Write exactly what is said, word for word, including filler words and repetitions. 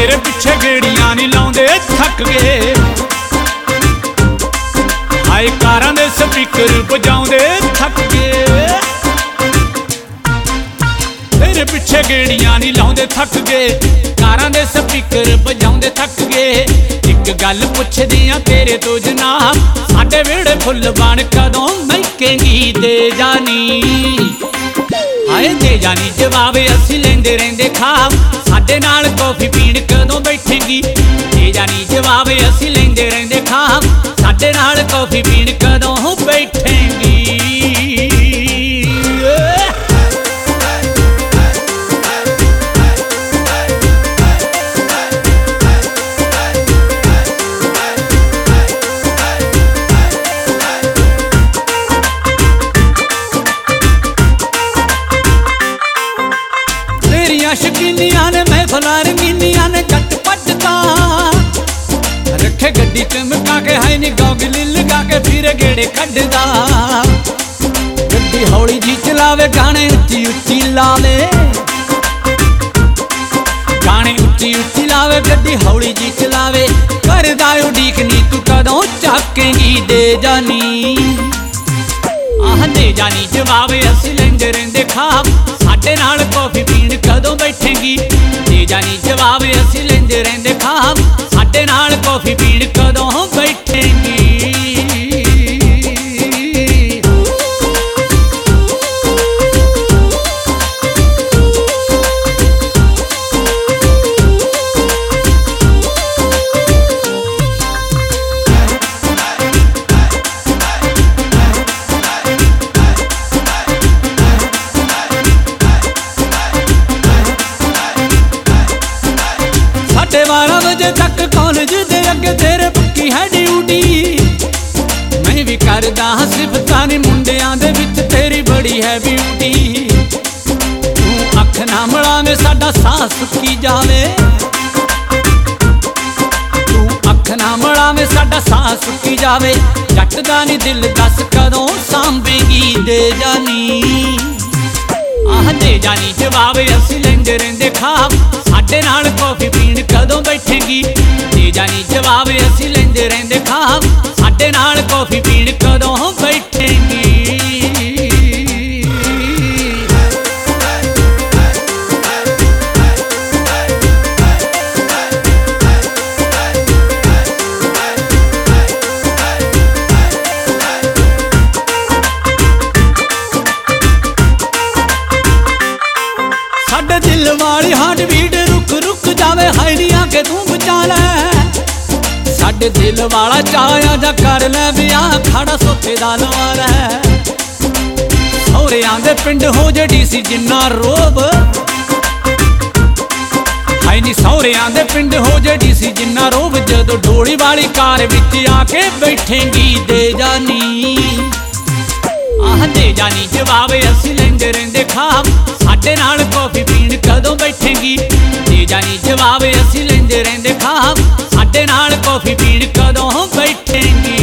तेरे पिछे गेड़ियां नहीं लाउंदे थक गए। हाय कारां दे स्पीकर बजाउंदे थक गए। तेरे पिछे गेड़ियां नहीं लाउंदे थक गए। कारां दे स्पीकर बजाउंदे थक गए। एक गल पुछदियां तेरे तो जनाब, साडे वेड़े फुल बन कदों महकेंगी दे जानी। हाय दे जानी जवाब असी लेंदे रहिंदे खाब, साडे नाल कॉफी पीण कदों बैठेंगी। दे जानी जवाब असी लेंदे रहिंदे खाब, साडे नाल कॉफी पीण कदों बैठेंगी। शकीनियां ने महफिलां रंगीनियां ने झट पटदा, रखे गड्डी चमका के है नी गॉगल लगा के फिर गेड़े कड्डदा। गड्डी हौली जी चलावे गाने उच्ची उच्ची लावे, गाने उच्ची उच्ची लावे गड्डी हौली जी चलावे। करदा उड़ीक नी तू कदों झाकेंगी दे जानी। आह दे जानी जवाब असी लेंदे रहिंदे खाब, साडे नाल कॉफी पीण कदों बैठेंगी। दे जानी जवाब असी लेंदे रहिंदे खाब, साडे नाल कॉफी पीण कदों बैठेंगी। बारह बजे तक कॉलेज दे अगे तेरे पक्की है ड्यूटी। मैं भी करदा हां सिफतां नी मुंडियां दे विच तेरी बड़ी है ब्यूटी। तू अख ना मलावे साडा साह सुक्की जावे, तू अख ना मलावे साडा साह सुक्की जावे। जट दा नी दिल दस कदों सांभेगी दे जानी। आह दे जानी जवाब असी लेंदे रहिंदे खाब, साडे नाल कॉफी पीण कदों बैठेंगी। दे जानी जवाब असी लेंदे रहिंदे खाब, साडे नाल कॉफी पीण कदों बैठेंगी। साडे दिल वाली हार्ट बीट रुक रुक जावे, हाय नी आके तू बचा लै। साडे दिल वाला चाया जा कर ले ब्याह, खड़ा सोते दा नाल है। सौहरियां दे पिंड हो जे डीसी जिन्ना रोब, हाय नी सौहरियां दे पिंड हो जे डीसी जिन्ना रोब। जदों डोली वाली कार विच आके बैठेंगी दे जानी। आह दे जानी जवाब असी लेंदे रहिंदे खाब, साडे नाल कॉफी पीण कदों बैठेंगी। दे जानी जवाब असी लेंदे रहिंदे खाब, साडे नाल कॉफी पीण कदों बैठेंगी।